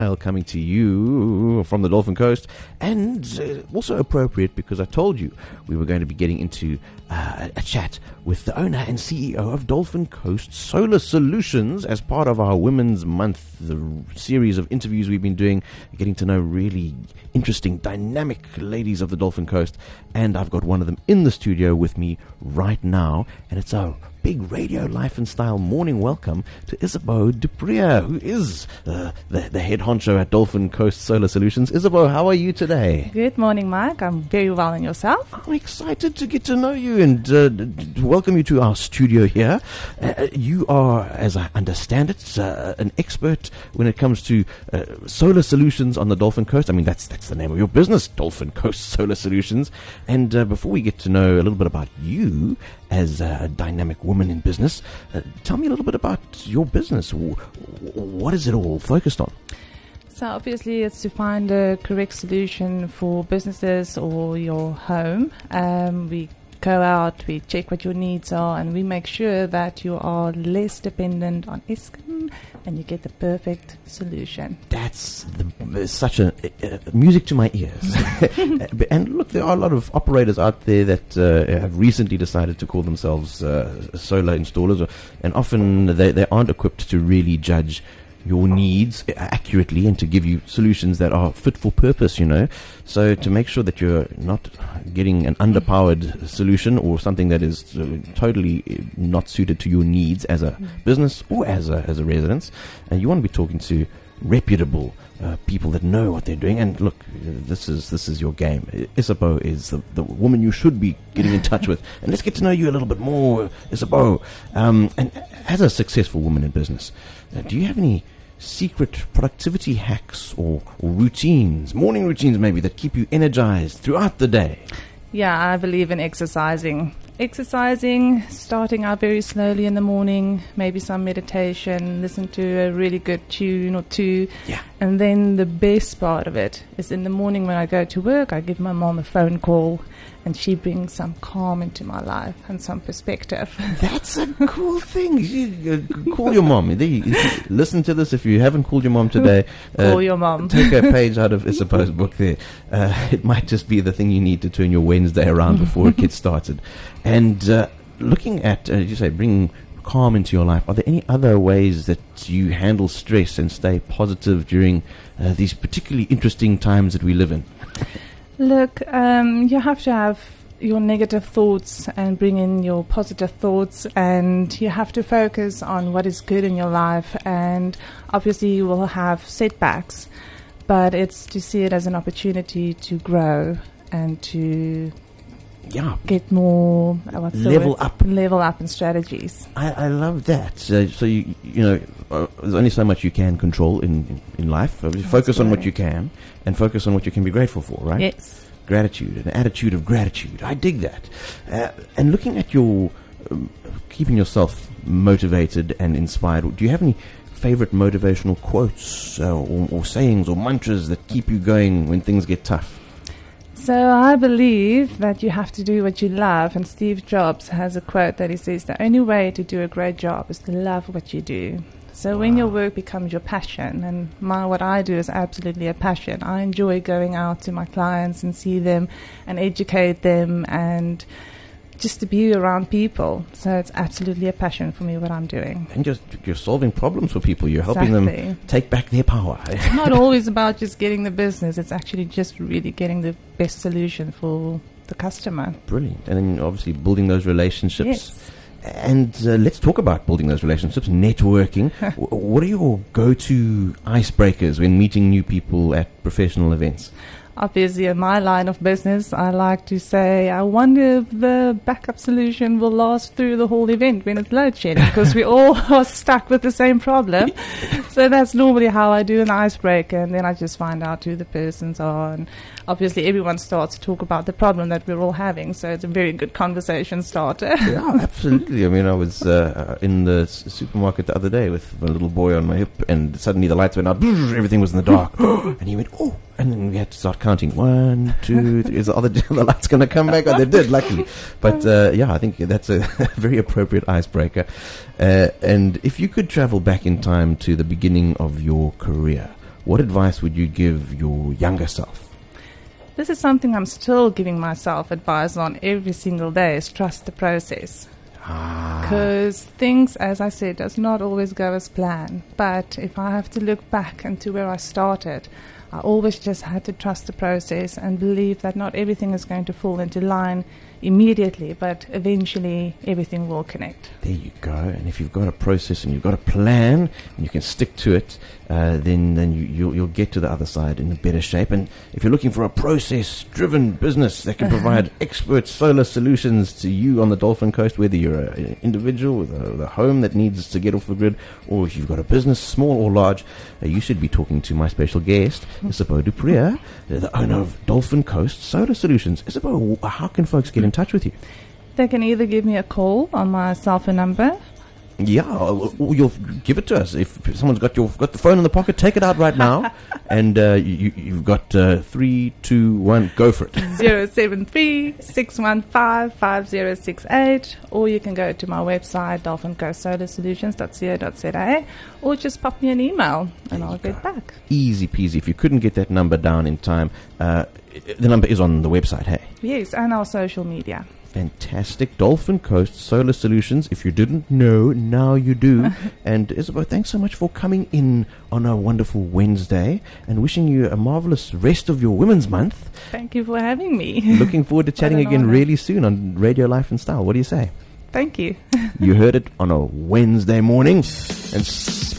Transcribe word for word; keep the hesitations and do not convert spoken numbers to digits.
coming to you from the Dolphin Coast, and uh, also appropriate because I told you we were going to be getting into uh, a chat with the owner and C E O of Dolphin Coast Solar Solutions as part of our Women's Month, the series of interviews we've been doing, getting to know really interesting, dynamic ladies of the Dolphin Coast, and I've got one of them in the studio with me right now, and it's our big radio life and style morning welcome to Isabeau du Preez, who is uh, the, the head honcho at Dolphin Coast Solar Solutions. Isabeau, how are you today? Good morning, Mike. I'm very well, and yourself? I'm excited to get to know you and uh, d- d- welcome you to our studio here. Uh, you are, as I understand it, uh, an expert when it comes to uh, solar solutions on the Dolphin Coast. I mean, that's that's the name of your business, Dolphin Coast Solar Solutions. And uh, before we get to know a little bit about you as a dynamic woman in business, uh, tell me a little bit about your business. W- what is it all focused on? So obviously it's to find a correct solution for businesses or your home. Um, we go out, we check what your needs are, and we make sure that you are less dependent on Eskom and you get the perfect solution. That's the, such a uh, music to my ears. And look, there are a lot of operators out there that uh, have recently decided to call themselves uh, solar installers, and often they, they aren't equipped to really judge your needs accurately and to give you solutions that are fit for purpose, you know. So to make sure that you're not getting an underpowered solution or something that is uh, totally not suited to your needs as a business or as a as a residence, and uh, you want to be talking to reputable uh, people that know what they're doing. And look, this is this is your game. Isabeau is the, the woman you should be getting in touch with. And let's get to know you a little bit more, Isabeau. Um, and as a successful woman in business, uh, do you have any secret productivity hacks or, or routines, morning routines maybe, that keep you energized throughout the day? Yeah, I believe in exercising. Exercising, starting out very slowly in the morning, maybe some meditation, listen to a really good tune or two. Yeah. And then the best part of it is in the morning when I go to work, I give my mom a phone call and she brings some calm into my life and some perspective. That's a cool thing. You, uh, call your mom. They, listen to this. If you haven't called your mom today, call uh, your mom. Take a page out of Isabeau's book there. Uh, it might just be the thing you need to turn your Wednesday around before it gets started. And uh, looking at, uh, you say, bringing calm into your life, are there any other ways that you handle stress and stay positive during uh, these particularly interesting times that we live in? Look, um, you have to have your negative thoughts and bring in your positive thoughts, and you have to focus on what is good in your life. And obviously you will have setbacks, but it's to see it as an opportunity to grow and to yeah, get more uh, what's the level word? up, level up in strategies. I, I love that. So, so you you know, uh, there's only so much you can control in in, in life. Uh, focus on what you can, and focus on what you can be grateful for. Right? Yes. Gratitude, an attitude of gratitude. I dig that. Uh, and looking at your um, keeping yourself motivated and inspired, do you have any favorite motivational quotes uh, or, or sayings or mantras that keep you going when things get tough? So I believe that you have to do what you love, and Steve Jobs has a quote that he says, the only way to do a great job is to love what you do. So wow. When your work becomes your passion, and my what I do is absolutely a passion. I enjoy going out to my clients and see them and educate them and just to be around people. So it's absolutely a passion for me what I'm doing. And just you're solving problems for people. You're helping exactly. them take back their power. It's not always about just getting the business. It's actually just really getting the best solution for the customer. Brilliant. And then obviously building those relationships. Yes. And uh, let's talk about building those relationships, networking. w- what are your go-to icebreakers when meeting new people at professional events? Obviously, in my line of business, I like to say, I wonder if the backup solution will last through the whole event when it's load shedding, because we all are stuck with the same problem. So that's normally how I do an icebreaker, and then I just find out who the persons are. And obviously, everyone starts to talk about the problem that we're all having, so it's a very good conversation starter. Yeah, absolutely. I mean, I was uh, in the s- supermarket the other day with my little boy on my hip, and suddenly the lights went out, everything was in the dark, and he went, oh, and then we had to start counting. One, two, three. Is the, other, the lights going to come back? Oh, they did, luckily. But uh, yeah, I think that's a very appropriate icebreaker. Uh, and if you could travel back in time to the beginning of your career, what advice would you give your younger self? This is something I'm still giving myself advice on every single day, is trust the process. Ah. Because things, as I said, does not always go as planned. But if I have to look back into where I started, I always just had to trust the process and believe that not everything is going to fall into line immediately, but eventually everything will connect. There you go. And if you've got a process and you've got a plan and you can stick to it, uh, then then you, you'll, you'll get to the other side in a better shape. And if you're looking for a process-driven business that can provide expert solar solutions to you on the Dolphin Coast, whether you're an individual with a, with a home that needs to get off the grid, or if you've got a business, small or large, uh, you should be talking to my special guest, Isabeau du Preez, the owner of Dolphin Coast Solar Solutions. Isabeau, how can folks get in touch with you? They can either give me a call on my cell phone number. Yeah, or or you'll give it to us. If someone's got your got the phone in the pocket, take it out right now, and uh, you, you've got uh, three, two, one, go for it. zero seven three, six one five, five zero six eight, or you can go to my website, dolphin coast solar solutions dot co dot za, or just pop me an email and There I'll you get go. back. Easy peasy. If you couldn't get that number down in time, uh, the number is on the website, hey? Yes, and our social media. Fantastic. Dolphin Coast Solar Solutions. If you didn't know, now you do. And Isabeau, thanks so much for coming in on a wonderful Wednesday, and wishing you a marvelous rest of your Women's Month. Thank you for having me. Looking forward to chatting an again honor. really soon on Radio Life and Style. What do you say? Thank you. You heard it on a Wednesday morning. And